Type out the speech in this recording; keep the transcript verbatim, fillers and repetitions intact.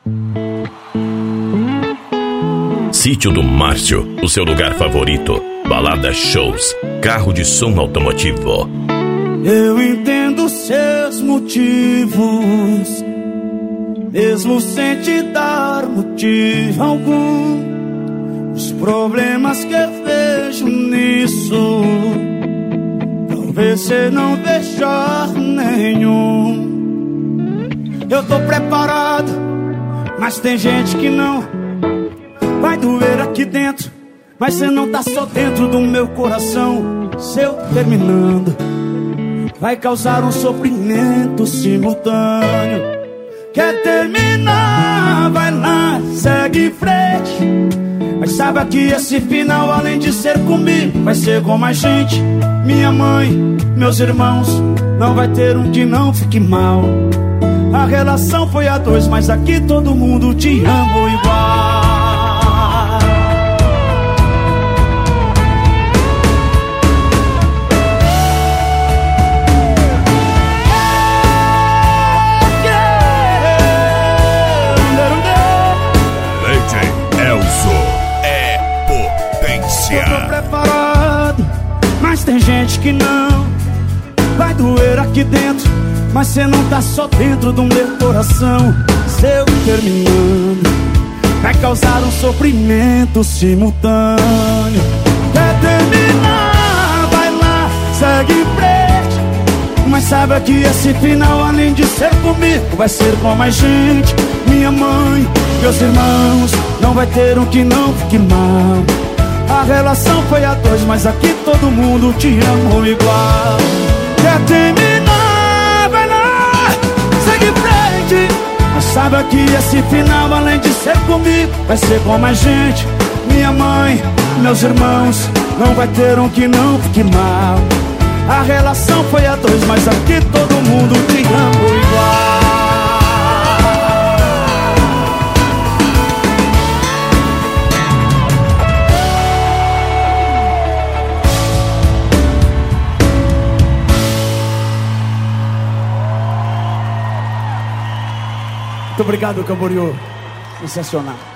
Sítio do Márcio, o seu lugar favorito. Balada, shows, carro de som automotivo. Eu entendo seus motivos, mesmo sem te dar motivo algum. Os problemas que eu vejo nisso, talvez você não veja nenhum. Eu tô preparado, mas tem gente que não. Vai doer aqui dentro, mas você não tá só dentro do meu coração. Se eu terminando, vai causar um sofrimento simultâneo. Quer terminar? Vai lá, segue em frente. Mas saiba que esse final, além de ser comigo, vai ser com mais gente. Minha mãe, meus irmãos, não vai ter um que não fique mal. A relação foi a dois, mas aqui todo mundo te ama igual. Eu tô preparado, mas tem gente que não. Vai doer aqui dentro, mas cê não tá só dentro do meu coração. Se eu terminando, vai causar um sofrimento simultâneo. Quer terminar? Vai lá, segue em frente. Mas saiba que esse final, além de ser comigo, vai ser com mais gente. Minha mãe, meus irmãos, não vai ter um que não fique mal. A relação foi a dois, mas aqui todo mundo te amou igual. Quer terminar? Vai lá, segue em frente. Mas saiba que esse final, além de ser comigo, vai ser com mais gente. Minha mãe, meus irmãos, não vai ter um que não fique mal. A relação foi a dois, mas aqui todo mundo te amou igual. Muito obrigado, Camboriú. Sensacional.